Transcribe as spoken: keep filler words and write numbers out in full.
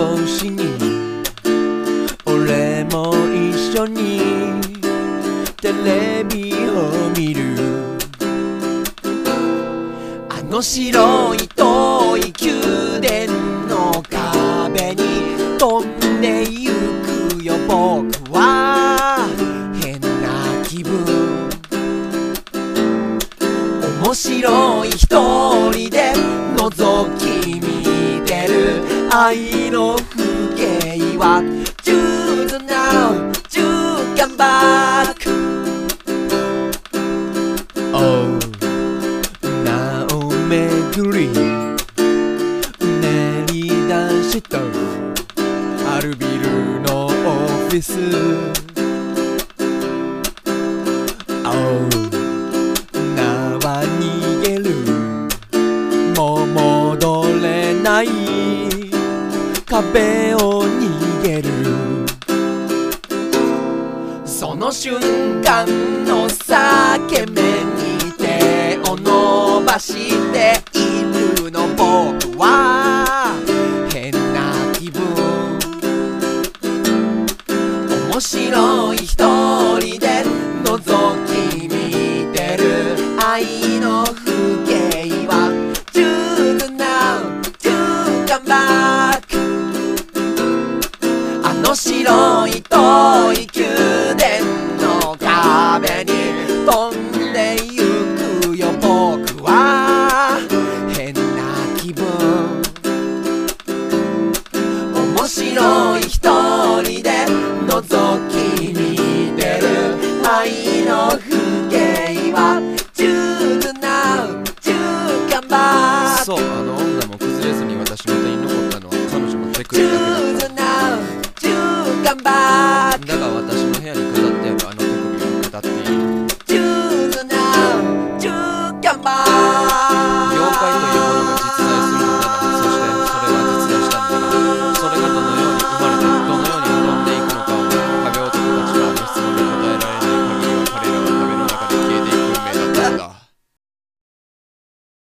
少しに俺も一緒にテレビを見る。あの白い遠い宮殿の壁に飛んでゆくよ僕は。変な気分、面白い一人で覗き見てる愛の風景は Choose now, choose come back。 Oh なおめぐり練り出したあるビルのオフィス。 Oh名は逃げるもう戻れない壁を逃げる。その瞬間の裂け目に手を伸ばしているの僕は。変な気分、面白い一人で覗き見てる愛の風景は Choose now, choose come back。 あの白い遠い宮殿の壁に飛んでゆくよ僕は。変な気分、面白い一人で覗き見てる愛の風景は Choose now, choose come back。 そう、あの女も崩れずに私の手に残ったのは彼女の手首だけだった。 Choose now, choose come back。 だが私